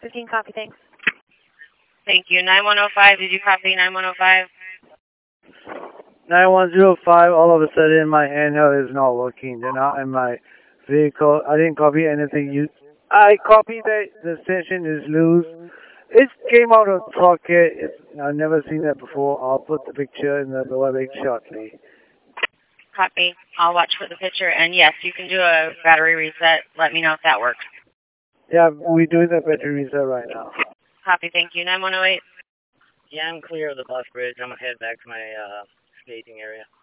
15, copy, thanks. Thank you. 9105, did you copy 9105? 9105, all of a sudden my handheld is not working. They're not in my vehicle. I didn't copy anything. I copied that the station is loose. It came out of socket. I've never seen that before. I'll put the picture in the WebEx shortly. Copy. I'll watch for the picture. And yes, you can do a battery reset. Let me know if that works. Yeah, we're doing the battery reset right now. Copy. Thank you. 9108. Yeah, I'm clear of the bus bridge. I'm going to head back to my staging area.